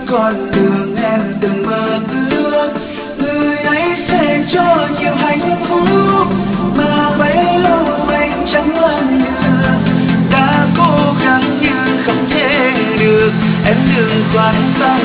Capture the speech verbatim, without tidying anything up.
con đường em từng mơ ước, người ấy sẽ cho nhiều hạnh phúc mà bấy lâu anh chẳng làm được. Đã cố gắng nhưng không thể được, em đừng quan tâm